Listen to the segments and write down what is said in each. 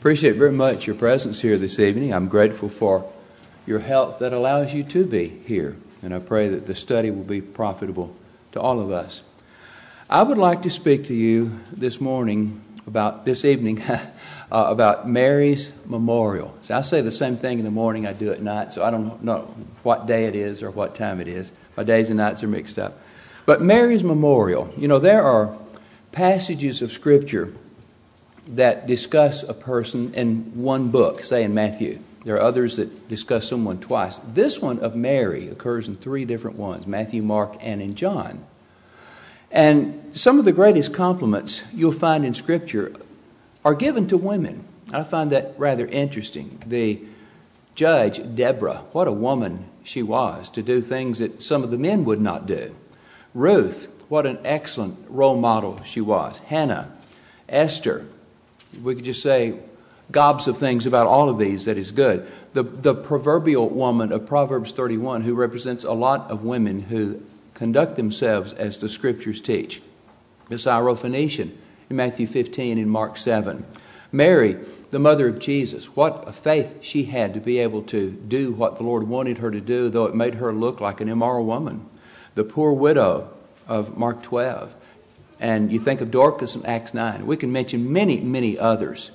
Appreciate very much your presence here this evening. I'm grateful for your help that allows you to be here, and I pray that the study will be profitable to all of us. I would like to speak to you this evening, about Mary's memorial. So I say the same thing in the morning I do at night, so I don't know what day it is or what time it is. My days and nights are mixed up. But Mary's memorial, there are passages of Scripture that discuss a person in one book, say in Matthew. There are others that discuss someone twice. This one of Mary occurs in three different ones, Matthew, Mark, and in John. And some of the greatest compliments you'll find in Scripture are given to women. I find that rather interesting. The judge, Deborah, what a woman she was to do things that some of the men would not do. Ruth, what an excellent role model she was. Hannah, Esther. We could just say gobs of things about all of these that is good. The proverbial woman of Proverbs 31 who represents a lot of women who conduct themselves as the Scriptures teach. The Syrophoenician in Matthew 15 and Mark 7. Mary, the mother of Jesus, what a faith she had to be able to do what the Lord wanted her to do, though it made her look like an immoral woman. The poor widow of Mark 12. And you think of Dorcas in Acts 9. We can mention many, many others.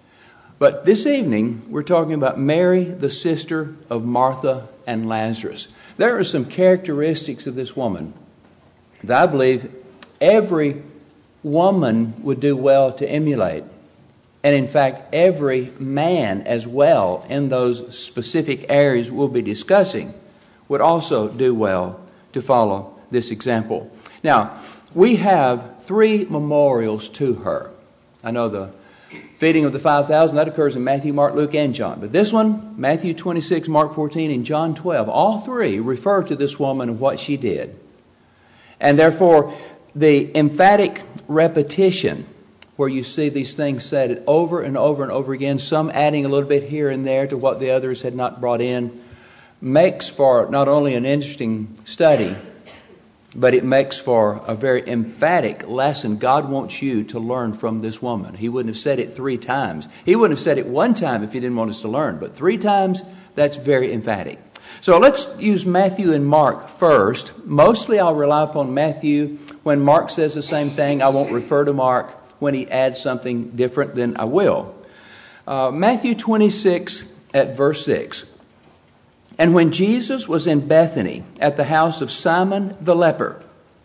But this evening, we're talking about Mary, the sister of Martha and Lazarus. There are some characteristics of this woman that I believe every woman would do well to emulate. And in fact, every man as well in those specific areas we'll be discussing would also do well to follow this example. Now, we have 3 memorials to her. I know the feeding of the 5,000, that occurs in Matthew, Mark, Luke, and John. But this one, Matthew 26, Mark 14, and John 12, all 3 refer to this woman and what she did. And therefore, the emphatic repetition, where you see these things said over and over and over again, some adding a little bit here and there to what the others had not brought in, makes for not only an interesting study, but it makes for a very emphatic lesson God wants you to learn from this woman. He wouldn't have said it 3 times. He wouldn't have said it 1 time if he didn't want us to learn. But 3 times, that's very emphatic. So let's use Matthew and Mark first. Mostly I'll rely upon Matthew. When Mark says the same thing, I won't refer to Mark. When he adds something different, then I will. Matthew 26 at verse 6. And when Jesus was in Bethany at the house of Simon the leper,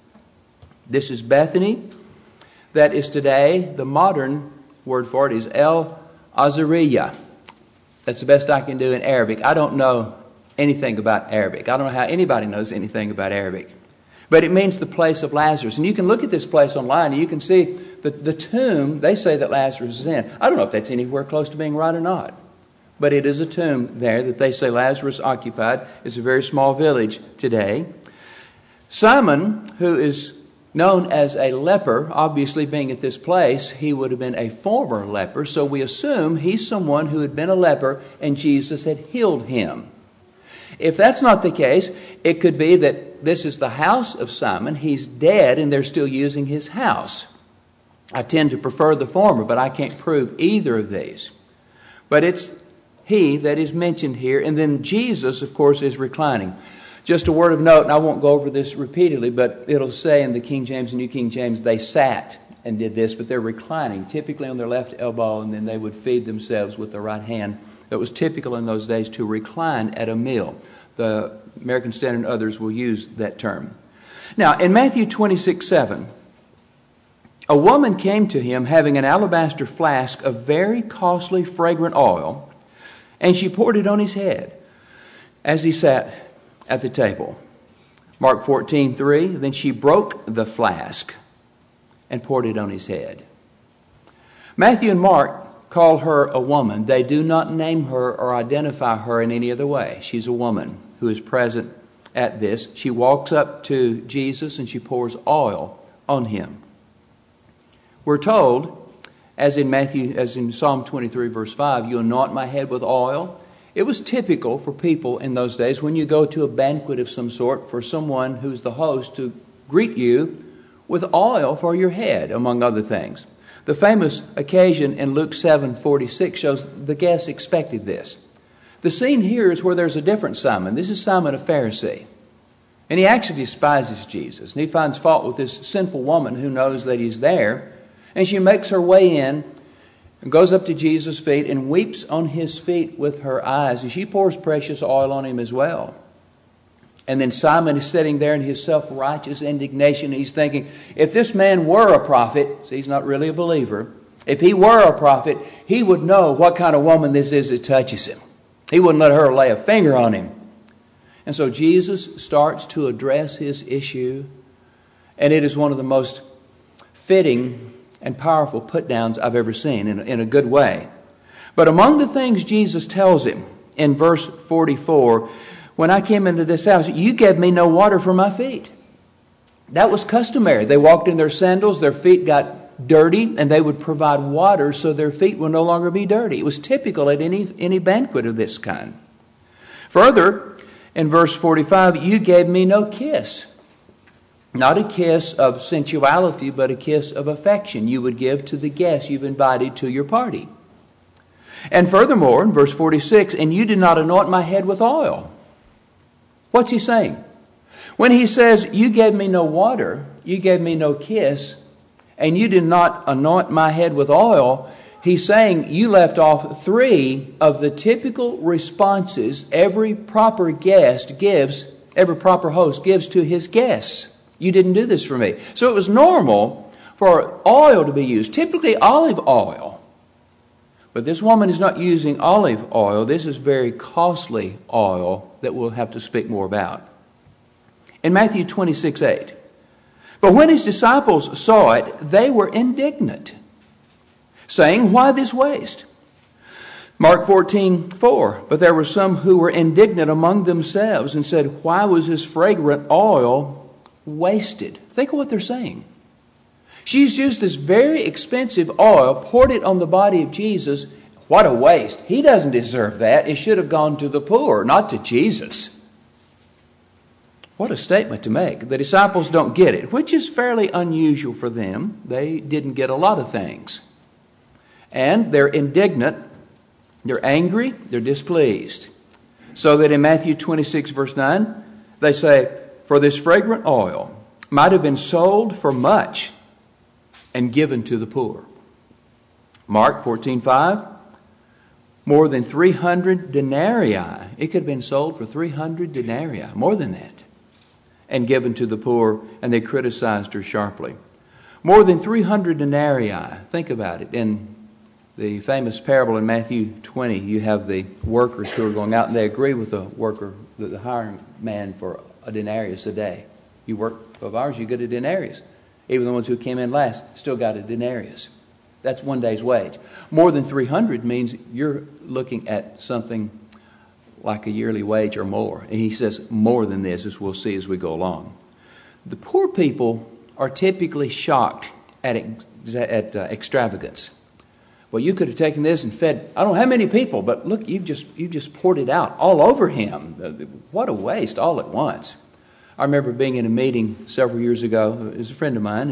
this is Bethany, that is today, the modern word for it is El Azariah. That's the best I can do in Arabic. I don't know anything about Arabic. I don't know how anybody knows anything about Arabic. But it means the place of Lazarus. And you can look at this place online and you can see the tomb they say that Lazarus is in. I don't know if that's anywhere close to being right or not. But it is a tomb there that they say Lazarus occupied. It's a very small village today. Simon, who is known as a leper, obviously being at this place, he would have been a former leper. So we assume he's someone who had been a leper and Jesus had healed him. If that's not the case, it could be that this is the house of Simon. He's dead and they're still using his house. I tend to prefer the former, but I can't prove either of these. But it's he that is mentioned here. And then Jesus, of course, is reclining. Just a word of note, and I won't go over this repeatedly, but it'll say in the King James and New King James, they sat and did this, but they're reclining, typically on their left elbow, and then they would feed themselves with their right hand. It was typical in those days to recline at a meal. The American Standard and others will use that term. Now, in Matthew 26:7, a woman came to him having an alabaster flask of very costly fragrant oil, and she poured it on his head as he sat at the table. Mark 14:3, then she broke the flask and poured it on his head. Matthew and Mark call her a woman. They do not name her or identify her in any other way. She's a woman who is present at this. She walks up to Jesus and she pours oil on him. We're told, as in Psalm 23, verse 5, you anoint my head with oil. It was typical for people in those days when you go to a banquet of some sort for someone who's the host to greet you with oil for your head, among other things. The famous occasion in Luke 7:46 shows the guests expected this. The scene here is where there's a different Simon. This is Simon a Pharisee. And he actually despises Jesus. And he finds fault with this sinful woman who knows that he's there. And she makes her way in and goes up to Jesus' feet and weeps on his feet with her eyes. And she pours precious oil on him as well. And then Simon is sitting there in his self-righteous indignation. He's thinking, if this man were a prophet, see, he's not really a believer. If he were a prophet, he would know what kind of woman this is that touches him. He wouldn't let her lay a finger on him. And so Jesus starts to address his issue. And it is one of the most fitting and powerful put-downs I've ever seen in a good way. But among the things Jesus tells him in verse 44, when I came into this house, you gave me no water for my feet. That was customary. They walked in their sandals, their feet got dirty, and they would provide water so their feet would no longer be dirty. It was typical at any banquet of this kind. Further, in verse 45, you gave me no kiss. Not a kiss of sensuality, but a kiss of affection you would give to the guests you've invited to your party. And furthermore, in verse 46, and you did not anoint my head with oil. What's he saying? When he says, you gave me no water, you gave me no kiss, and you did not anoint my head with oil, he's saying you left off 3 of the typical responses every proper host gives to his guests. You didn't do this for me. So it was normal for oil to be used, typically olive oil. But this woman is not using olive oil. This is very costly oil that we'll have to speak more about. In Matthew 26:8, but when his disciples saw it, they were indignant, saying, why this waste? Mark 14:4, but there were some who were indignant among themselves and said, why was this fragrant oil wasted? Think of what they're saying. She's used this very expensive oil, poured it on the body of Jesus. What a waste. He doesn't deserve that. It should have gone to the poor, not to Jesus. What a statement to make. The disciples don't get it, which is fairly unusual for them. They didn't get a lot of things. And they're indignant, they're angry, they're displeased. So that in Matthew 26 verse 9, they say, for this fragrant oil might have been sold for much and given to the poor. Mark 14:5, more than 300 denarii. It could have been sold for 300 denarii, more than that, and given to the poor, and they criticized her sharply. More than 300 denarii. Think about it. In the famous parable in Matthew 20, you have the workers who are going out, and they agree with the worker, the hiring man, for a denarius a day. You work 12 hours, you get a denarius. Even the ones who came in last still got a denarius. That's one day's wage. More than 300 means you're looking at something like a yearly wage or more. And he says more than this, as we'll see as we go along. The poor people are typically shocked at extravagance. Well, you could have taken this and fed, I don't know how many people, but look, you've just poured it out all over him. What a waste all at once. I remember being in a meeting several years ago. It was a friend of mine,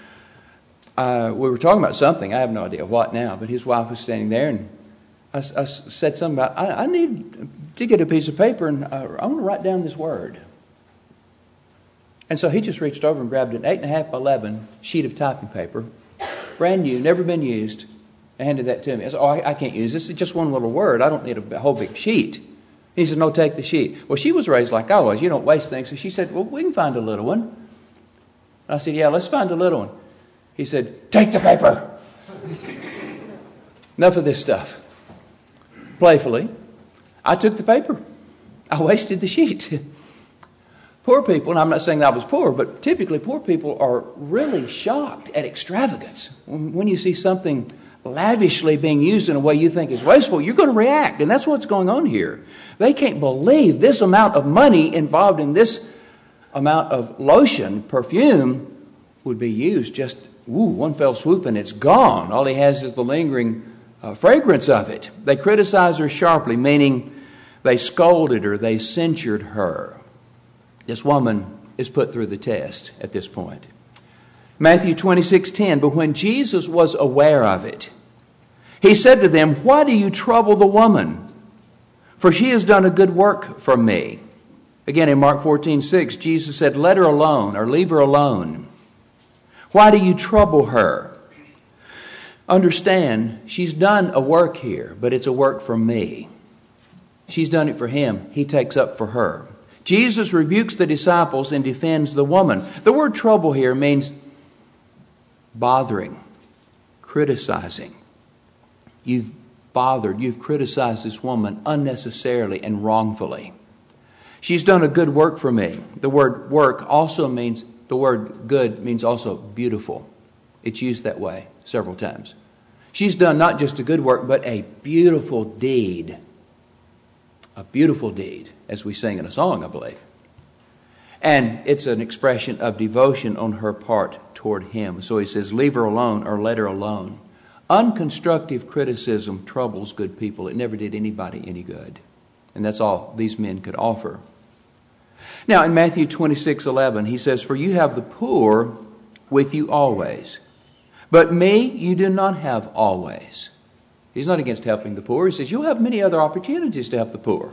and we were talking about something. I have no idea what now, but his wife was standing there, and I said something about, I need to get a piece of paper, and I want to write down this word. And so he just reached over and grabbed an 8.5 by 11 sheet of typing paper, brand new, never been used, and handed that to me. I said, I can't use this. It's just one little word. I don't need a whole big sheet. He said, no, take the sheet. Well, she was raised like I was. You don't waste things. So she said, well, we can find a little one. And I said, yeah, let's find a little one. He said, take the paper. Enough of this stuff. Playfully, I took the paper. I wasted the sheet. Poor people, and I'm not saying that I was poor, but typically poor people are really shocked at extravagance. When you see something lavishly being used in a way you think is wasteful, you're going to react. And that's what's going on here. They can't believe this amount of money involved in this amount of lotion, perfume, would be used just, one fell swoop and it's gone. All he has is the lingering fragrance of it. They criticized her sharply, meaning they scolded her, they censured her. This woman is put through the test at this point. Matthew 26:10, but when Jesus was aware of it, he said to them, why do you trouble the woman? For she has done a good work for me. Again, in Mark 14:6, Jesus said, let her alone, or leave her alone. Why do you trouble her? Understand, she's done a work here, but it's a work for me. She's done it for him. He takes up for her. Jesus rebukes the disciples and defends the woman. The word trouble here means bothering, criticizing. You've bothered, you've criticized this woman unnecessarily and wrongfully. She's done a good work for me. The word work also means, the word good means also beautiful. It's used that way several times. She's done not just a good work, but a beautiful deed. A beautiful deed, as we sing in a song, I believe. And it's an expression of devotion on her part toward him. So he says, leave her alone or let her alone. Unconstructive criticism troubles good people. It never did anybody any good. And that's all these men could offer. Now, in Matthew 26:11, he says, for you have the poor with you always, but me you do not have always. He's not against helping the poor. He says, you'll have many other opportunities to help the poor.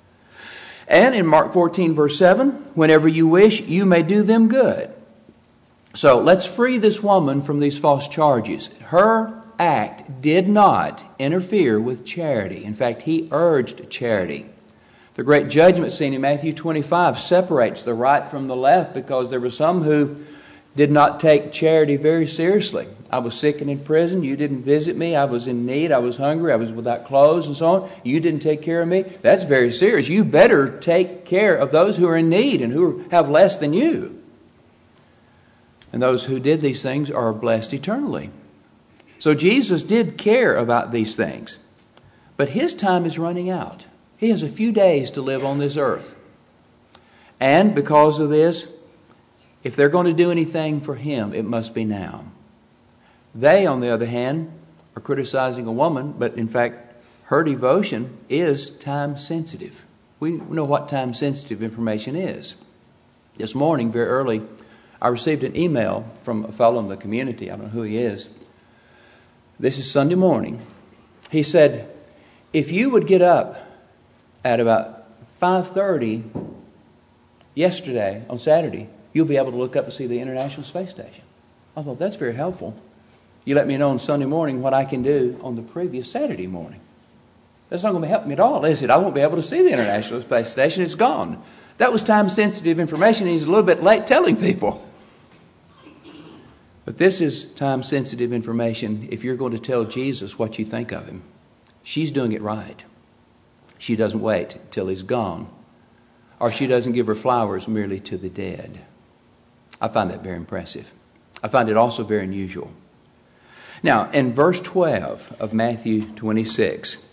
And in Mark 14:7, whenever you wish, you may do them good. So let's free this woman from these false charges. Her act did not interfere with charity. In fact, he urged charity. The great judgment scene in Matthew 25 separates the right from the left because there were some who did not take charity very seriously. I was sick and in prison. You didn't visit me. I was in need. I was hungry. I was without clothes and so on. You didn't take care of me. That's very serious. You better take care of those who are in need and who have less than you. And those who did these things are blessed eternally. So Jesus did care about these things. But his time is running out. He has a few days to live on this earth. And because of this, if they're going to do anything for him, it must be now. They, on the other hand, are criticizing a woman, but in fact, her devotion is time sensitive. We know what time sensitive information is. This morning, very early, I received an email from a fellow in the community. I don't know who he is. This is Sunday morning. He said, if you would get up at about 5:30 yesterday on Saturday, you'll be able to look up and see the International Space Station. I thought, that's very helpful. You let me know on Sunday morning what I can do on the previous Saturday morning. That's not going to help me at all, is it? I won't be able to see the International Space Station. It's gone. That was time-sensitive information. He's a little bit late telling people. But this is time-sensitive information if you're going to tell Jesus what you think of him. She's doing it right. She doesn't wait till he's gone. Or she doesn't give her flowers merely to the dead. I find that very impressive. I find it also very unusual. Now, in verse 12 of Matthew 26,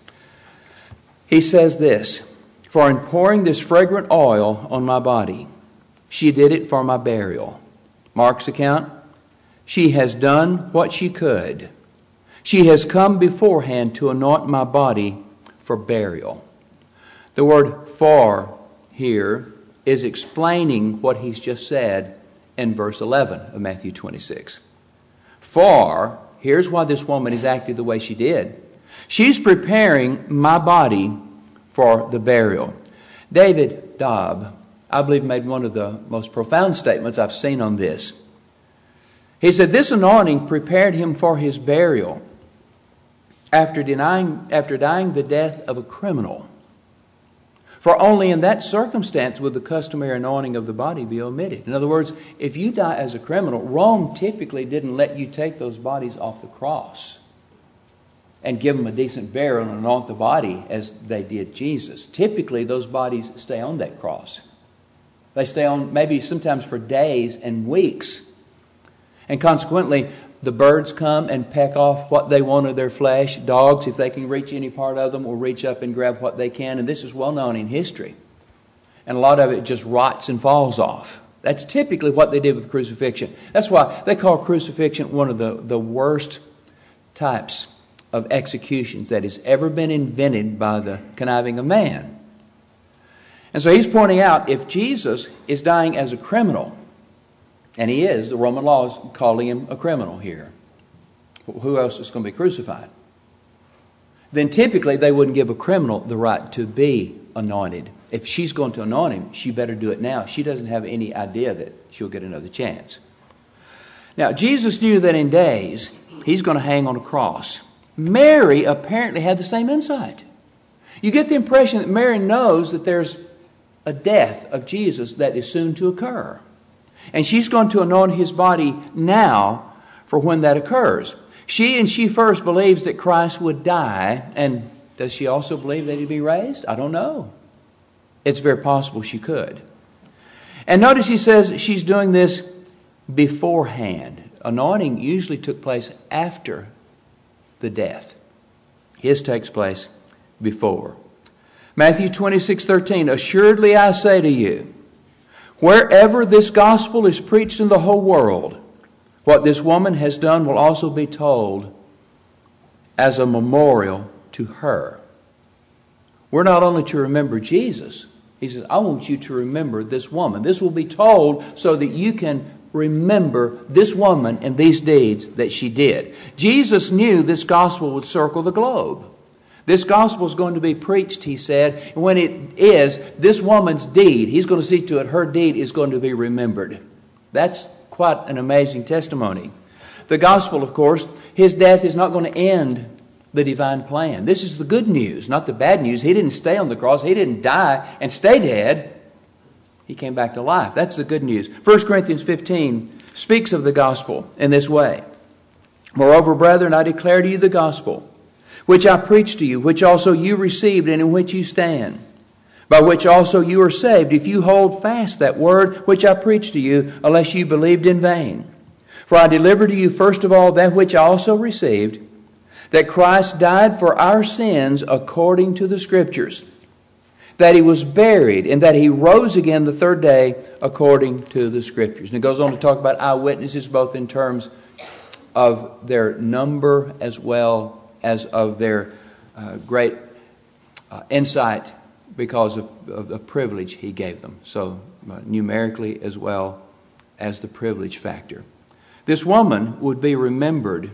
he says this, for in pouring this fragrant oil on my body, she did it for my burial. Mark's account, she has done what she could. She has come beforehand to anoint my body for burial. The word for here is explaining what he's just said in verse 11 of Matthew 26. For, here's why this woman is acting the way she did. She's preparing my body for the burial. David Dobb, I believe, made one of the most profound statements I've seen on this. He said, this anointing prepared him for his burial after dying the death of a criminal. For only in that circumstance would the customary anointing of the body be omitted. In other words, if you die as a criminal, Rome typically didn't let you take those bodies off the cross and give them a decent burial and anoint the body as they did Jesus. Typically, those bodies stay on that cross. They stay on maybe sometimes for days and weeks. And consequently, the birds come and peck off what they want of their flesh. Dogs, if they can reach any part of them, will reach up and grab what they can. And this is well known in history. And a lot of it just rots and falls off. That's typically what they did with crucifixion. That's why they call crucifixion one of the worst types of executions that has ever been invented by the conniving of man. And so he's pointing out, if Jesus is dying as a criminal, And he is. The Roman law is calling him a criminal here. Who else is going to be crucified? Then typically they wouldn't give a criminal the right to be anointed. If she's going to anoint him, she better do it now. She doesn't have any idea that she'll get another chance. Now, Jesus knew that in days he's going to hang on a cross. Mary apparently had the same insight. You get the impression that Mary knows that there's a death of Jesus that is soon to occur. And she's going to anoint his body now for when that occurs. She first believes that Christ would die. And does she also believe that he'd be raised? I don't know. It's very possible she could. And notice he says she's doing this beforehand. Anointing usually took place after the death. His takes place before. Matthew 26:13, assuredly I say to you, wherever this gospel is preached in the whole world, what this woman has done will also be told as a memorial to her. We're not only to remember Jesus. He says, I want you to remember this woman. This will be told so that you can remember this woman and these deeds that she did. Jesus knew this gospel would circle the globe. This gospel is going to be preached, he said. And when it is, this woman's deed, he's going to see to it her deed is going to be remembered. That's quite an amazing testimony. The gospel, of course, his death is not going to end the divine plan. This is the good news, not the bad news. He didn't stay on the cross. He didn't die and stay dead. He came back to life. That's the good news. 1 Corinthians 15 speaks of the gospel in this way. Moreover, brethren, I declare to you the gospel, which I preached to you, which also you received and in which you stand, by which also you are saved, if you hold fast that word which I preached to you, unless you believed in vain. For I delivered to you first of all that which I also received, that Christ died for our sins according to the Scriptures, that he was buried, and that he rose again the third day according to the Scriptures. And it goes on to talk about eyewitnesses, both in terms of their number as well as of their great insight because of the privilege he gave them. So numerically as well as the privilege factor. This woman would be remembered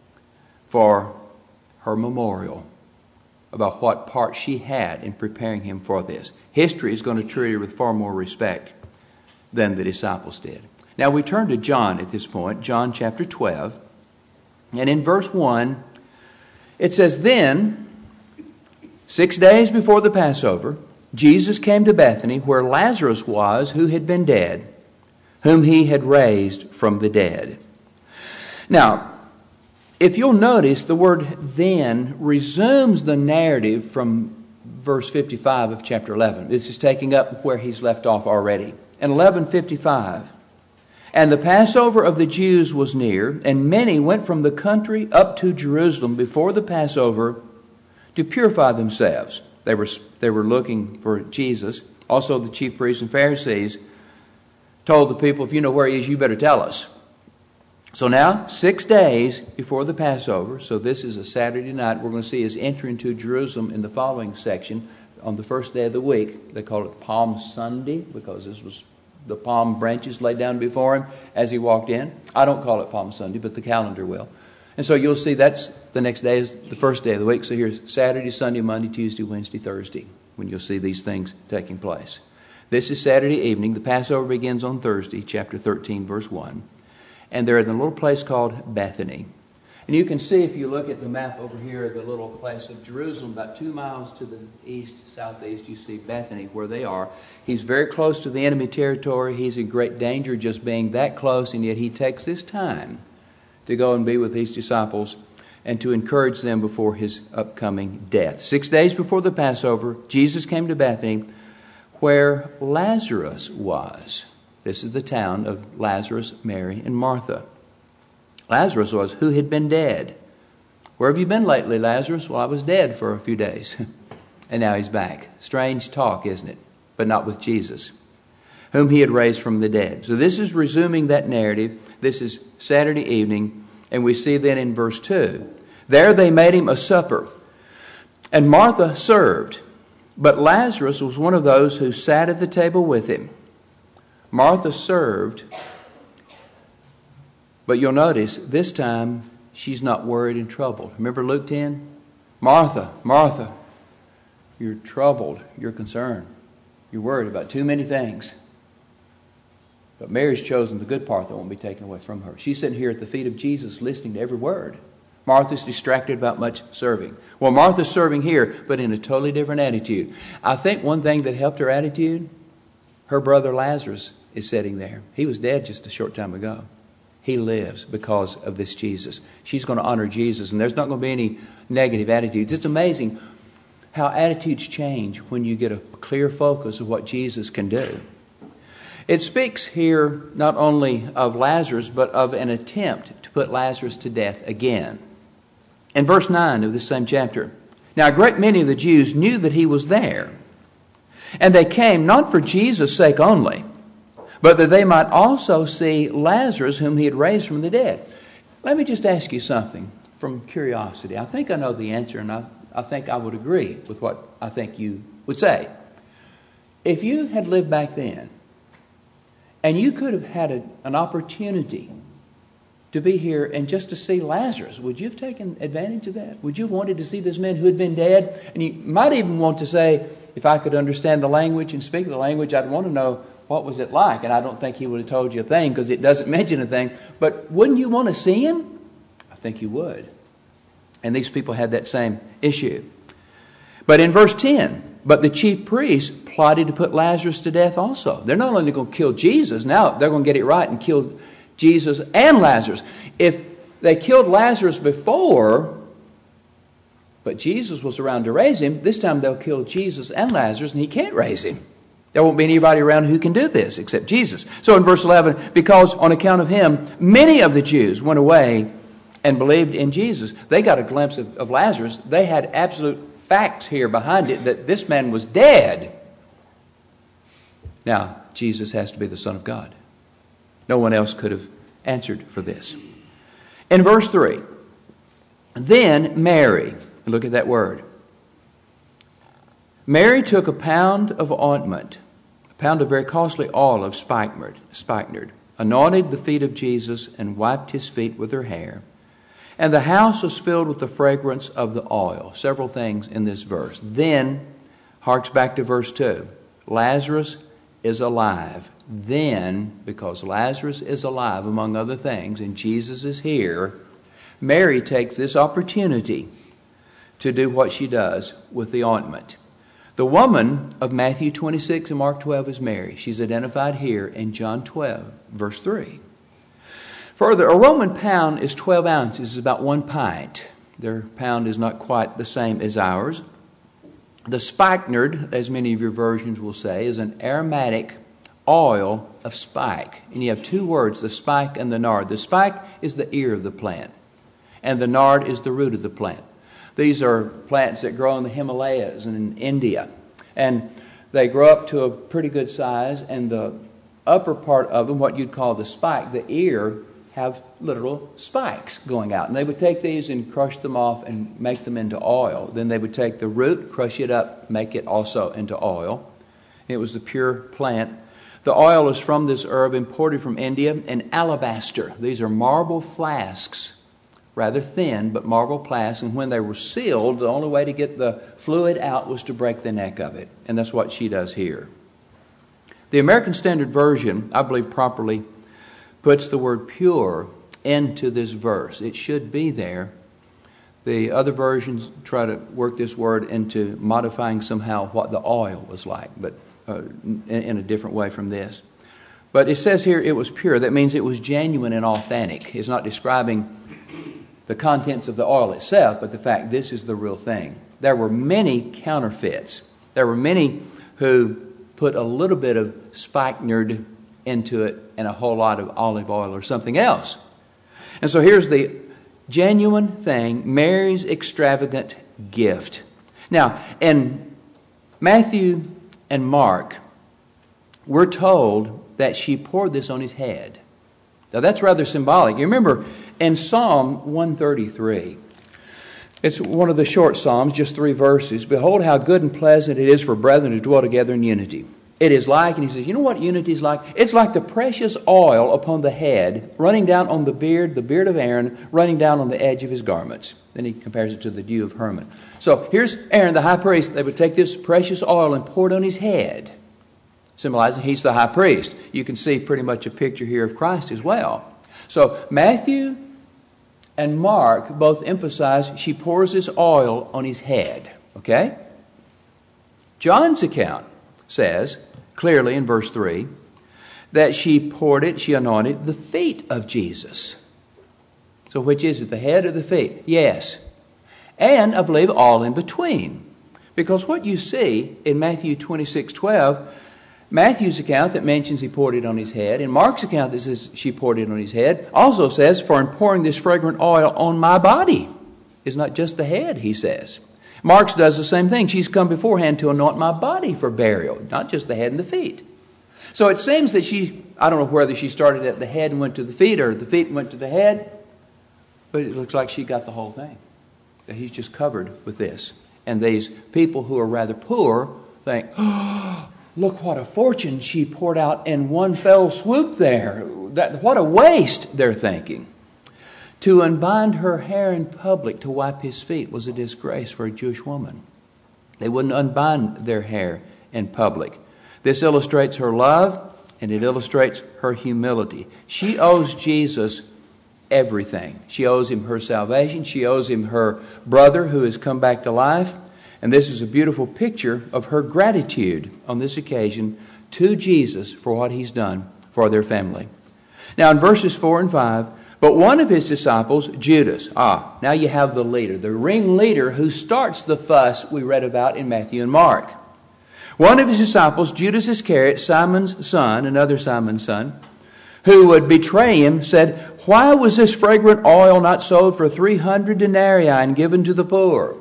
for her memorial about what part she had in preparing him for this. History is going to treat her with far more respect than the disciples did. Now we turn to John at this point, John chapter 12. And in verse 1, it says, Then, 6 days before the Passover, Jesus came to Bethany, where Lazarus was, who had been dead, whom he had raised from the dead. Now, if you'll notice, the word then resumes the narrative from verse 55 of chapter 11. This is taking up where he's left off already. In 11:55, and the Passover of the Jews was near, and many went from the country up to Jerusalem before the Passover to purify themselves. They were looking for Jesus. Also, the chief priests and Pharisees told the people, if you know where he is, you better tell us. So now, 6 days before the Passover, so this is a Saturday night, we're going to see his entry into Jerusalem in the following section on the first day of the week. They call it Palm Sunday because this was the palm branches laid down before him as he walked in. I don't call it Palm Sunday, but the calendar will. And so you'll see that's the next day is the first day of the week. So here's Saturday, Sunday, Monday, Tuesday, Wednesday, Thursday when you'll see these things taking place. This is Saturday evening. The Passover begins on Thursday, chapter 13, verse 1. And they're in a little place called Bethany. And you can see if you look at the map over here, the little place of Jerusalem, about 2 miles to the east, southeast, you see Bethany where they are. He's very close to the enemy territory. He's in great danger just being that close, and yet he takes this time to go and be with these disciples and to encourage them before his upcoming death. 6 days before the Passover, Jesus came to Bethany where Lazarus was. This is the town of Lazarus, Mary, and Martha. Lazarus was who had been dead. Where have you been lately, Lazarus? Well, I was dead for a few days. And now he's back. Strange talk, isn't it? But not with Jesus, whom he had raised from the dead. So this is resuming that narrative. This is Saturday evening. And we see then in verse 2, there they made him a supper. And Martha served. But Lazarus was one of those who sat at the table with him. Martha served, But you'll notice this time she's not worried and troubled. Remember Luke 10? Martha, Martha, you're troubled, you're concerned, you're worried about too many things. But Mary's chosen the good part that won't be taken away from her. She's sitting here at the feet of Jesus listening to every word. Martha's distracted about much serving. Well, Martha's serving here, but in a totally different attitude. I think one thing that helped her attitude, her brother Lazarus is sitting there. He was dead just a short time ago. He lives because of this Jesus. She's going to honor Jesus, and there's not going to be any negative attitudes. It's amazing how attitudes change when you get a clear focus of what Jesus can do. It speaks here not only of Lazarus, but of an attempt to put Lazarus to death again. In verse 9 of this same chapter, now a great many of the Jews knew that he was there, and they came not for Jesus' sake only, but that they might also see Lazarus, whom he had raised from the dead. Let me just ask you something from curiosity. I think I know the answer, and I think I would agree with what I think you would say. If you had lived back then, and you could have had an opportunity to be here and just to see Lazarus, would you have taken advantage of that? Would you have wanted to see this man who had been dead? And you might even want to say, if I could understand the language and speak the language, I'd want to know what was it like. And I don't think he would have told you a thing because it doesn't mention a thing. But wouldn't you want to see him? I think you would. And these people had that same issue. But in verse 10, but the chief priests plotted to put Lazarus to death also. They're not only going to kill Jesus, now they're going to get it right and kill Jesus and Lazarus. If they killed Lazarus before, but Jesus was around to raise him, this time they'll kill Jesus and Lazarus, and he can't raise him. There won't be anybody around who can do this except Jesus. So in verse 11, because on account of him, many of the Jews went away and believed in Jesus. They got a glimpse of Lazarus. They had absolute facts here behind it that this man was dead. Now, Jesus has to be the Son of God. No one else could have answered for this. In verse 3, then Mary, look at that word. Mary took a pound of ointment, a pound of very costly oil of spikenard, anointed the feet of Jesus and wiped his feet with her hair. And the house was filled with the fragrance of the oil. Several things in this verse. Then, harks back to verse 2. Lazarus is alive. Then, because Lazarus is alive, among other things, and Jesus is here, Mary takes this opportunity to do what she does with the ointment. The woman of Matthew 26 and Mark 12 is Mary. She's identified here in John 12, verse 3. Further, a Roman pound is 12 ounces, is about 1 pint. Their pound is not quite the same as ours. The spikenard, as many of your versions will say, is an aromatic oil of spike. And you have two words, the spike and the nard. The spike is the ear of the plant, and the nard is the root of the plant. These are plants that grow in the Himalayas and in India. And they grow up to a pretty good size, and the upper part of them, what you'd call the spike, the ear, have literal spikes going out. And they would take these and crush them off and make them into oil. Then they would take the root, crush it up, make it also into oil. It was the pure plant. The oil is from this herb imported from India, and alabaster. These are marble flasks, rather thin, but marble flasks. And when they were sealed, the only way to get the fluid out was to break the neck of it. And that's what she does here. The American Standard Version, I believe properly, puts the word pure into this verse. It should be there. The other versions try to work this word into modifying somehow what the oil was like, but in a different way from this. But it says here it was pure. That means it was genuine and authentic. It's not describing the contents of the oil itself, but the fact this is the real thing. There were many counterfeits. There were many who put a little bit of spikenard into it and a whole lot of olive oil or something else. And so here's the genuine thing, Mary's extravagant gift. Now, in Matthew and Mark, we're told that she poured this on his head. Now that's rather symbolic. You remember in Psalm 133, it's one of the short Psalms, just 3 verses. Behold how good and pleasant it is for brethren to dwell together in unity. It is like, and he says, you know what unity is like? It's like the precious oil upon the head, running down on the beard of Aaron, running down on the edge of his garments. Then he compares it to the dew of Hermon. So here's Aaron, the high priest. They would take this precious oil and pour it on his head, symbolizing he's the high priest. You can see pretty much a picture here of Christ as well. So Matthew and Mark both emphasize she pours this oil on his head. Okay? John's account says clearly in verse 3 that she anointed the feet of Jesus. So which is it, the head or the feet? Yes. And I believe all in between. Because what you see in Matthew 26:12, Matthew's account that mentions he poured it on his head, and Mark's account that says she poured it on his head, also says, for in pouring this fragrant oil on my body. It's not just the head, he says. Mark's does the same thing. She's come beforehand to anoint my body for burial, not just the head and the feet. So it seems that I don't know whether she started at the head and went to the feet, or the feet and went to the head, but it looks like she got the whole thing. That he's just covered with this. And these people who are rather poor think, oh, look what a fortune she poured out in one fell swoop there. What a waste, they're thinking. To unbind her hair in public to wipe his feet was a disgrace for a Jewish woman. They wouldn't unbind their hair in public. This illustrates her love, and it illustrates her humility. She owes Jesus everything. She owes him her salvation. She owes him her brother who has come back to life. And this is a beautiful picture of her gratitude on this occasion to Jesus for what he's done for their family. Now in verses 4 and 5, but one of his disciples, Judas. Now you have the leader, the ringleader who starts the fuss we read about in Matthew and Mark. One of his disciples, Judas Iscariot, Simon's son, another Simon's son, who would betray him, said, why was this fragrant oil not sold for 300 denarii and given to the poor?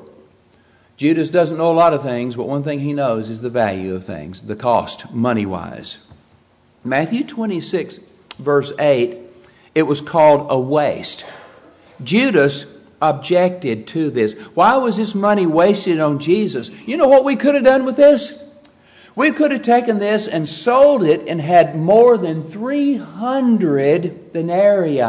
Judas doesn't know a lot of things, but one thing he knows is the value of things, the cost, money-wise. Matthew 26, verse 8, it was called a waste. Judas objected to this. Why was this money wasted on Jesus? You know what we could have done with this? We could have taken this and sold it and had more than 300 denarii.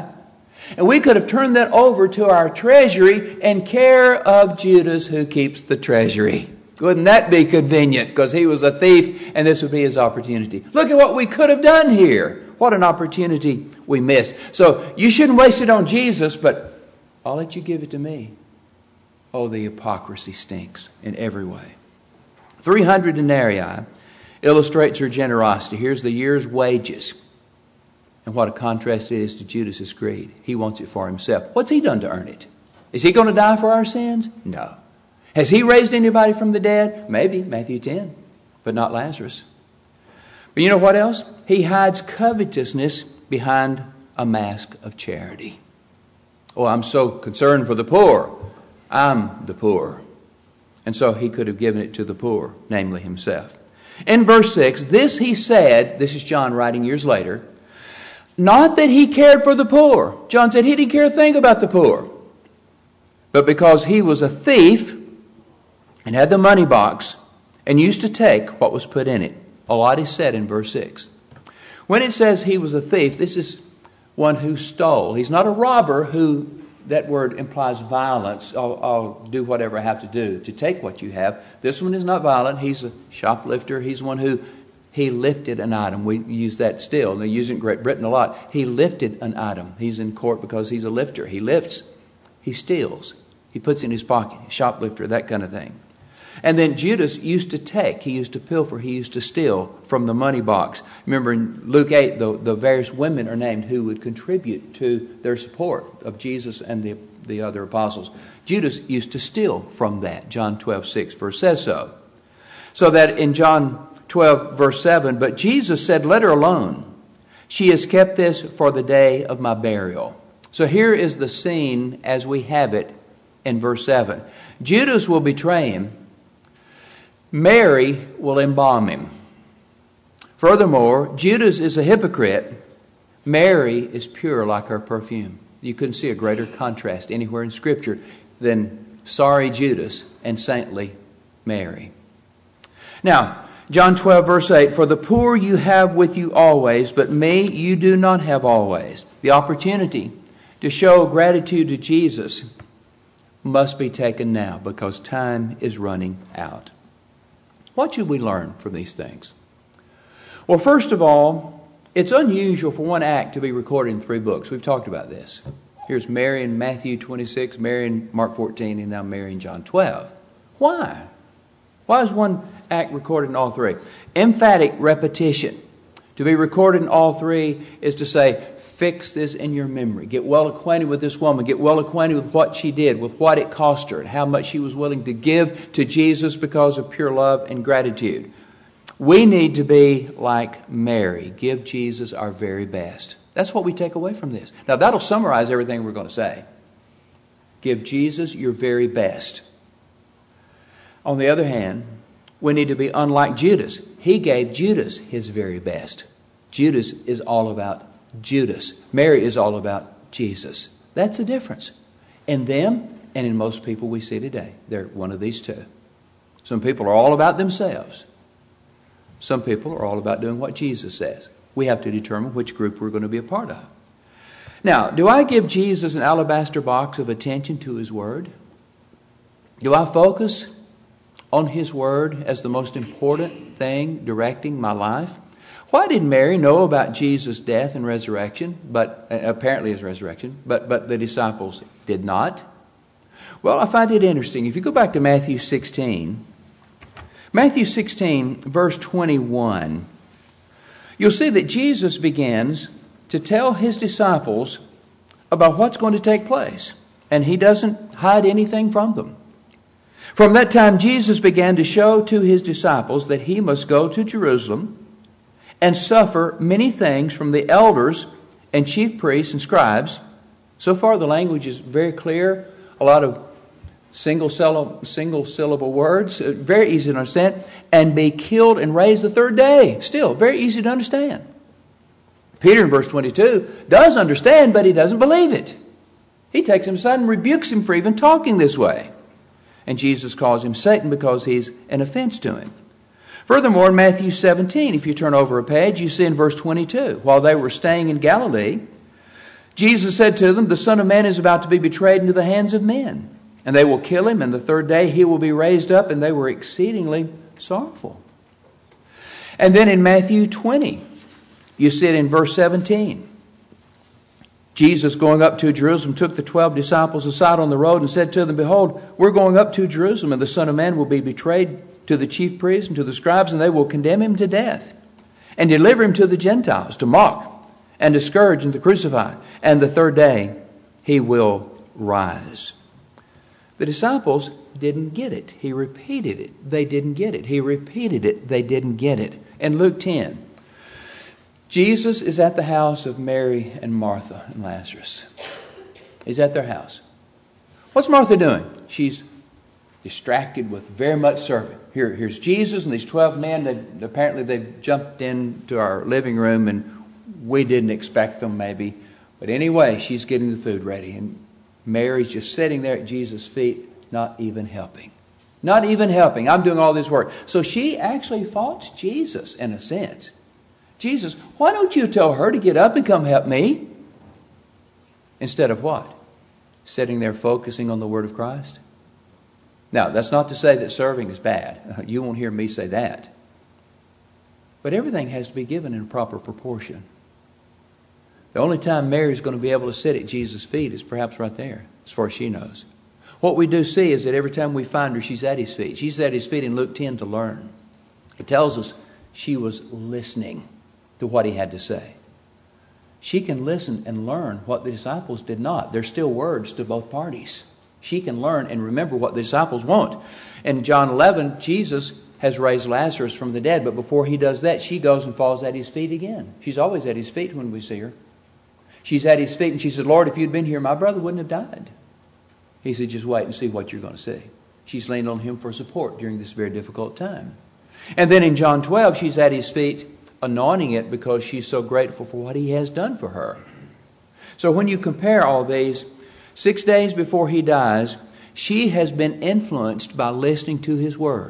And we could have turned that over to our treasury in care of Judas who keeps the treasury. Wouldn't that be convenient? Because he was a thief and this would be his opportunity. Look at what we could have done here. What an opportunity we missed. So you shouldn't waste it on Jesus, but I'll let you give it to me. Oh, the hypocrisy stinks in every way. 300 denarii illustrates her generosity. Here's the year's wages. And what a contrast it is to Judas's greed. He wants it for himself. What's he done to earn it? Is he going to die for our sins? No. Has he raised anybody from the dead? Maybe, Matthew 10, but not Lazarus. But you know what else? He hides covetousness behind a mask of charity. Oh, I'm so concerned for the poor. I'm the poor. And so he could have given it to the poor, namely himself. In verse 6, this he said, this is John writing years later, not that he cared for the poor. John said he didn't care a thing about the poor. But because he was a thief and had the money box and used to take what was put in it. A lot is said in verse 6. When it says he was a thief, this is one who stole. He's not a robber who, that word implies violence. I'll do whatever I have to do to take what you have. This one is not violent. He's a shoplifter. He's one who, he lifted an item. We use that still. They use it in Great Britain a lot. He lifted an item. He's in court because he's a lifter. He lifts. He steals. He puts in his pocket. Shoplifter, that kind of thing. And then Judas used to take, he used to pilfer, he used to steal from the money box. Remember in Luke 8, the various women are named who would contribute to their support of Jesus and the other apostles. Judas used to steal from that. John 12:6 verse says so. So that in John 12 verse 7, but Jesus said, let her alone. She has kept this for the day of my burial. So here is the scene as we have it in verse 7. Judas will betray him. Mary will embalm him. Furthermore, Judas is a hypocrite. Mary is pure like her perfume. You couldn't see a greater contrast anywhere in Scripture than sorry Judas and saintly Mary. Now, John 12, verse 8, "For the poor you have with you always, but me you do not have always." The opportunity to show gratitude to Jesus must be taken now because time is running out. What should we learn from these things? Well, first of all, it's unusual for one act to be recorded in 3 books. We've talked about this. Here's Mary in Matthew 26, Mary in Mark 14, and now Mary in John 12. Why? Why is one act recorded in all 3? Emphatic repetition. To be recorded in all 3 is to say, fix this in your memory. Get well acquainted with this woman. Get well acquainted with what she did, with what it cost her, and how much she was willing to give to Jesus because of pure love and gratitude. We need to be like Mary. Give Jesus our very best. That's what we take away from this. Now, that'll summarize everything we're going to say. Give Jesus your very best. On the other hand, we need to be unlike Judas. He gave Judas his very best. Judas is all about Judas. Mary is all about Jesus. That's the difference in them and in most people we see today. They're one of these two. Some people are all about themselves. Some people are all about doing what Jesus says. We have to determine which group we're going to be a part of. Now, do I give Jesus an alabaster box of attention to His Word? Do I focus on His Word as the most important thing directing my life? Why did Mary know about Jesus' death and resurrection, but apparently His resurrection, but the disciples did not? Well, I find it interesting. If you go back to Matthew 16, verse 21, you'll see that Jesus begins to tell His disciples about what's going to take place, and He doesn't hide anything from them. From that time, Jesus began to show to His disciples that He must go to Jerusalem and suffer many things from the elders and chief priests and scribes. So far, the language is very clear. A lot of single syllable words, very easy to understand. And be killed and raised the 3rd day. Still, very easy to understand. Peter in verse 22 does understand, but he doesn't believe it. He takes him aside and rebukes him for even talking this way. And Jesus calls him Satan because he's an offense to him. Furthermore, in Matthew 17, if you turn over a page, you see in verse 22, while they were staying in Galilee, Jesus said to them, "The Son of Man is about to be betrayed into the hands of men, and they will kill Him, and the 3rd day He will be raised up," and they were exceedingly sorrowful. And then in Matthew 20, you see it in verse 17. Jesus, going up to Jerusalem, took the 12 disciples aside on the road and said to them, "Behold, we're going up to Jerusalem, and the Son of Man will be betrayed to the chief priests and to the scribes, and they will condemn Him to death and deliver Him to the Gentiles to mock and to scourge and to crucify. And the 3rd day He will rise." The disciples didn't get it. He repeated it. They didn't get it. He repeated it. They didn't get it. In Luke 10, Jesus is at the house of Mary and Martha and Lazarus. He's at their house. What's Martha doing? She's distracted with very much serving. Here's Jesus and these 12 men. Apparently they've jumped into our living room and we didn't expect them maybe. But anyway, she's getting the food ready. And Mary's just sitting there at Jesus' feet, not even helping. Not even helping. I'm doing all this work. So she actually faults Jesus in a sense. Jesus, why don't you tell her to get up and come help me? Instead of what? Sitting there focusing on the Word of Christ? Now, that's not to say that serving is bad. You won't hear me say that. But everything has to be given in proper proportion. The only time Mary's going to be able to sit at Jesus' feet is perhaps right there, as far as she knows. What we do see is that every time we find her, she's at His feet. She's at His feet in Luke 10 to learn. It tells us she was listening to what He had to say. She can listen and learn what the disciples did not. There's still words to both parties. She can learn and remember what the disciples won't. In John 11, Jesus has raised Lazarus from the dead, but before He does that, she goes and falls at His feet again. She's always at His feet when we see her. She's at His feet and she said, "Lord, if you'd been here, my brother wouldn't have died." He said, "Just wait and see what you're going to see." She's leaned on Him for support during this very difficult time. And then in John 12, she's at His feet anointing it because she's so grateful for what He has done for her. So when you compare all these, 6 days before He dies, she has been influenced by listening to His words.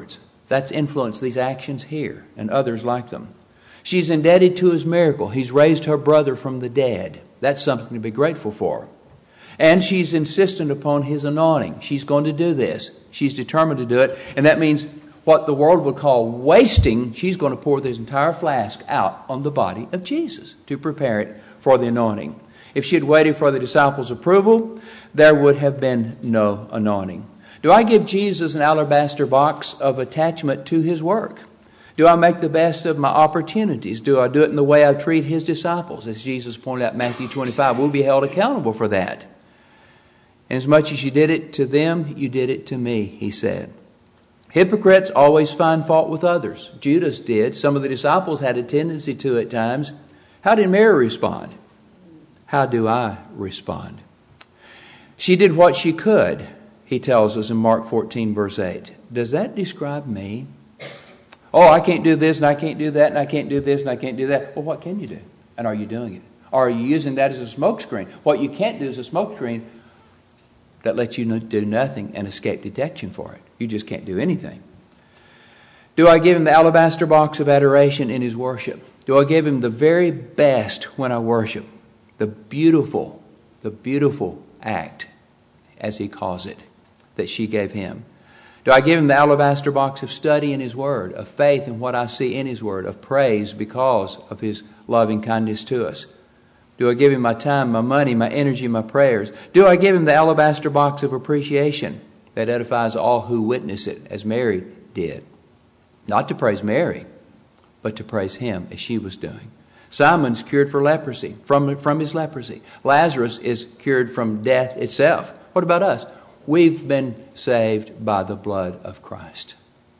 That's influenced these actions here and others like them. She's indebted to His miracle. He's raised her brother from the dead. That's something to be grateful for. And she's insistent upon His anointing. She's going to do this. She's determined to do it. And that means what the world would call wasting, she's going to pour this entire flask out on the body of Jesus to prepare it for the anointing. If she had waited for the disciples' approval, there would have been no anointing. Do I give Jesus an alabaster box of attachment to His work? Do I make the best of my opportunities? Do I do it in the way I treat His disciples? As Jesus pointed out in Matthew 25, we'll be held accountable for that. And as much as you did it to them, you did it to me, He said. Hypocrites always find fault with others. Judas did. Some of the disciples had a tendency to at times. How did Mary respond? How do I respond? She did what she could, He tells us in Mark 14, verse 8. Does that describe me? Oh, I can't do this, and I can't do that, and I can't do this, and I can't do that. Well, what can you do? And are you doing it? Or are you using that as a smokescreen? What you can't do is a smokescreen that lets you do nothing and escape detection for it. You just can't do anything. Do I give Him the alabaster box of adoration in His worship? Do I give Him the very best when I worship? The beautiful act, as He calls it, that she gave Him. Do I give Him the alabaster box of study in His Word, of faith in what I see in His Word, of praise because of His loving kindness to us? Do I give Him my time, my money, my energy, my prayers? Do I give Him the alabaster box of appreciation that edifies all who witness it, as Mary did? Not to praise Mary, but to praise Him as she was doing. Simon's cured for leprosy, from his leprosy. Lazarus is cured from death itself. What about us? We've been saved by the blood of Christ.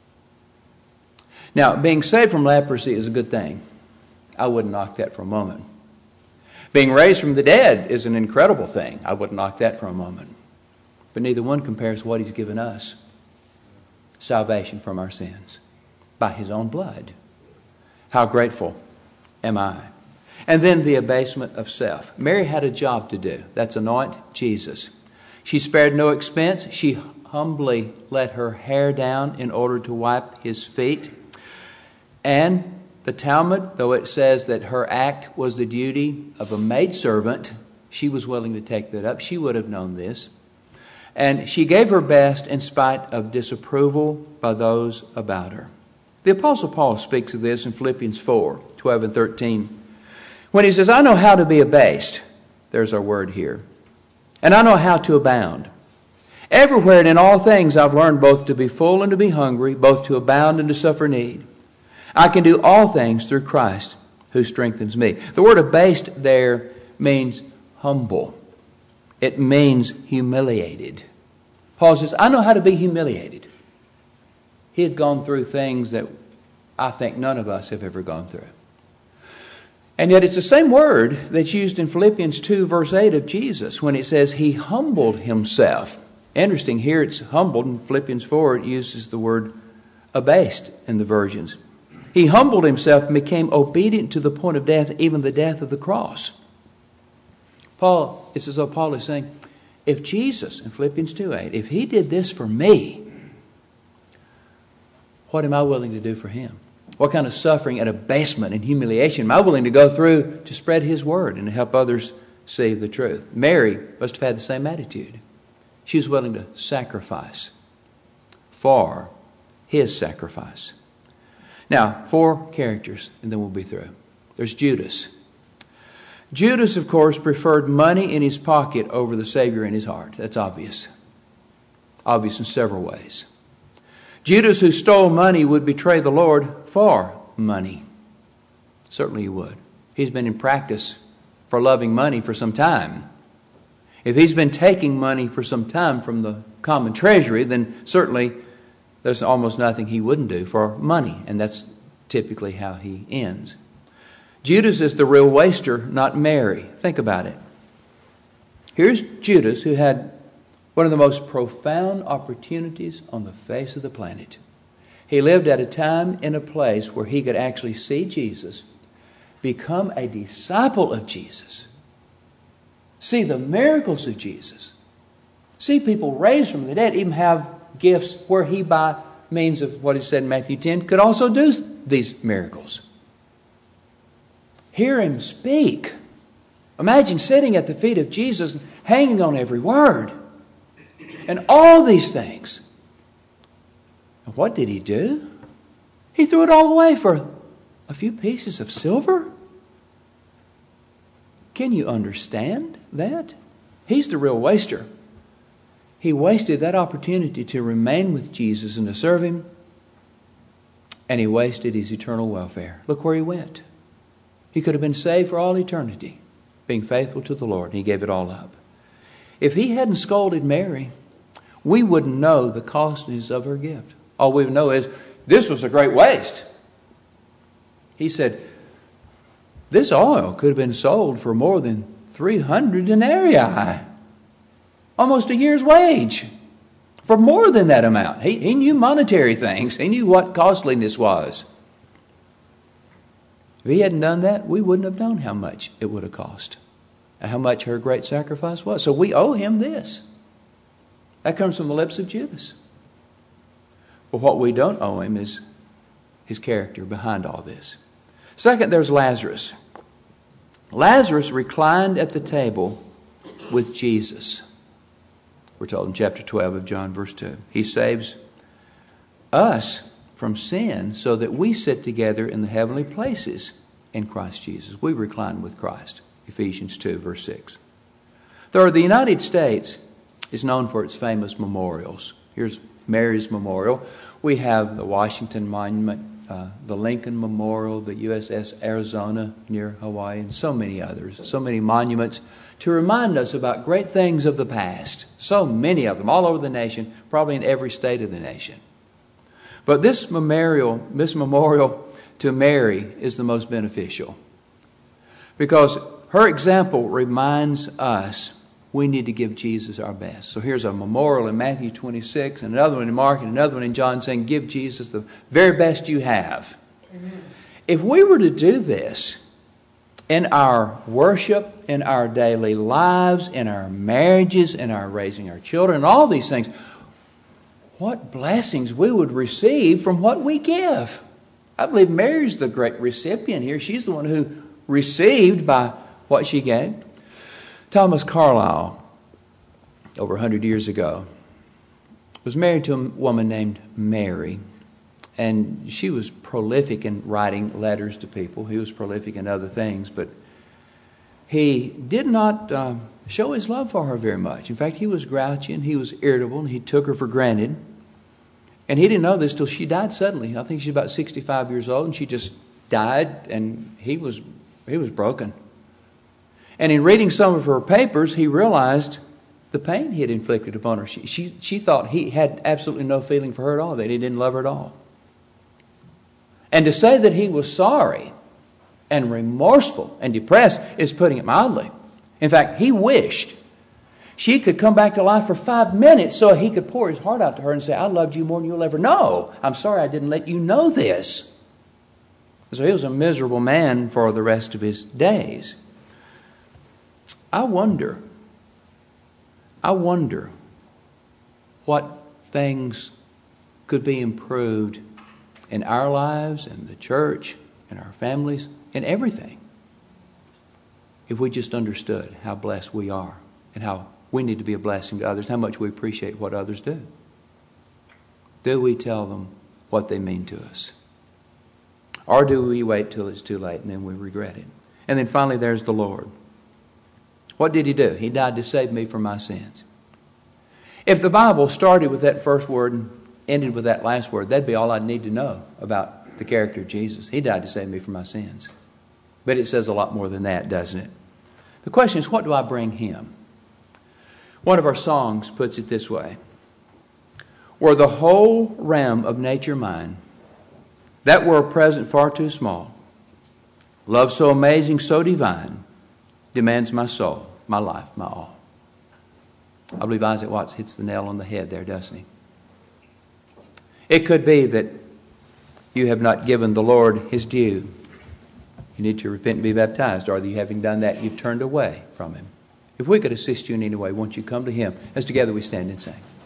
Now, being saved from leprosy is a good thing. I wouldn't knock that for a moment. Being raised from the dead is an incredible thing. I wouldn't knock that for a moment. But neither one compares to what He's given us. Salvation from our sins by His own blood. How grateful am I? And then the abasement of self. Mary had a job to do. That's anoint Jesus. She spared no expense. She humbly let her hair down in order to wipe His feet. And the Talmud, though it says that her act was the duty of a maidservant, she was willing to take that up. She would have known this. And she gave her best in spite of disapproval by those about her. The Apostle Paul speaks of this in Philippians 4, 12 and 13. When he says, I know how to be abased. There's our word here. And I know how to abound. Everywhere and in all things I've learned both to be full and to be hungry, both to abound and to suffer need. I can do all things through Christ who strengthens me. The word abased there means humble. It means humiliated. Paul says, I know how to be humiliated. He had gone through things that I think none of us have ever gone through. And yet it's the same word that's used in Philippians 2 verse 8 of Jesus when it says He humbled Himself. Interesting, here it's humbled. In Philippians 4 it uses the word abased in the versions. He humbled Himself and became obedient to the point of death, even the death of the cross. It's as though Paul is saying, if Jesus, in Philippians 2:8, if He did this for me, what am I willing to do for Him? What kind of suffering and abasement and humiliation am I willing to go through to spread His word and to help others see the truth? Mary must have had the same attitude. She was willing to sacrifice for His sacrifice. Now, 4 characters, and then we'll be through. There's Judas. Judas, of course, preferred money in his pocket over the Savior in his heart. That's obvious. Obvious in several ways. Judas, who stole money, would betray the Lord for money. Certainly he would. He's been in practice for loving money for some time. If he's been taking money for some time from the common treasury, then certainly there's almost nothing he wouldn't do for money. And that's typically how he ends. Judas is the real waster, not Mary. Think about it. Here's Judas, who had one of the most profound opportunities on the face of the planet. He lived at a time in a place where he could actually see Jesus, become a disciple of Jesus, see the miracles of Jesus, see people raised from the dead, even have gifts where he by means of what is said in Matthew 10, could also do these miracles. Hear him speak. Imagine sitting at the feet of Jesus, hanging on every word. And all these things. And what did he do? He threw it all away for a few pieces of silver? Can you understand that? He's the real waster. He wasted that opportunity to remain with Jesus and to serve him. And he wasted his eternal welfare. Look where he went. He could have been saved for all eternity, being faithful to the Lord. And he gave it all up. If he hadn't scolded Mary, we wouldn't know the costliness of her gift. All we would know is, this was a great waste. He said, this oil could have been sold for more than 300 denarii. Almost a year's wage. For more than that amount. He knew monetary things. He knew what costliness was. If he hadn't done that, we wouldn't have known how much it would have cost. And how much her great sacrifice was. So we owe him this. That comes from the lips of Judas. But what we don't owe him is his character behind all this. Second, there's Lazarus. Lazarus reclined at the table with Jesus. We're told in chapter 12 of John, verse 2. He saves us from sin so that we sit together in the heavenly places in Christ Jesus. We recline with Christ. Ephesians 2, verse 6. Third, the United States is known for its famous memorials. Here's Mary's Memorial. We have the Washington Monument, the Lincoln Memorial, the USS Arizona near Hawaii, and so many others. So many monuments to remind us about great things of the past. So many of them, all over the nation, probably in every state of the nation. But this memorial to Mary is the most beneficial. Because her example reminds us we need to give Jesus our best. So here's a memorial in Matthew 26, and another one in Mark, and another one in John saying, give Jesus the very best you have. Amen. If we were to do this in our worship, in our daily lives, in our marriages, in our raising our children, and all these things, what blessings we would receive from what we give. I believe Mary's the great recipient here. She's the one who received by what she gave. Thomas Carlyle, over 100 years ago, was married to a woman named Mary. And she was prolific in writing letters to people. He was prolific in other things. But he did not show his love for her very much. In fact, he was grouchy and he was irritable and he took her for granted. And he didn't know this till she died suddenly. I think she's about 65 years old and she just died and he was broken. And in reading some of her papers, he realized the pain he had inflicted upon her. She thought he had absolutely no feeling for her at all, that he didn't love her at all. And to say that he was sorry and remorseful and depressed is putting it mildly. In fact, he wished she could come back to life for 5 minutes so he could pour his heart out to her and say, I loved you more than you'll ever know. I'm sorry I didn't let you know this. So he was a miserable man for the rest of his days. I wonder what things could be improved in our lives, in the church, in our families, in everything, if we just understood how blessed we are and how we need to be a blessing to others, how much we appreciate what others do. Do we tell them what they mean to us? Or do we wait till it's too late and then we regret it? And then finally there's the Lord. What did he do? He died to save me from my sins. If the Bible started with that first word and ended with that last word, that'd be all I'd need to know about the character of Jesus. He died to save me from my sins. But it says a lot more than that, doesn't it? The question is, what do I bring him? One of our songs puts it this way. Were the whole realm of nature mine, that were a present far too small, love so amazing, so divine, demands my soul, my life, my all. I believe Isaac Watts hits the nail on the head there, doesn't he? It could be that you have not given the Lord his due. You need to repent and be baptized, or you having done that, you've turned away from him. If we could assist you in any way, won't you come to him as together we stand and sing.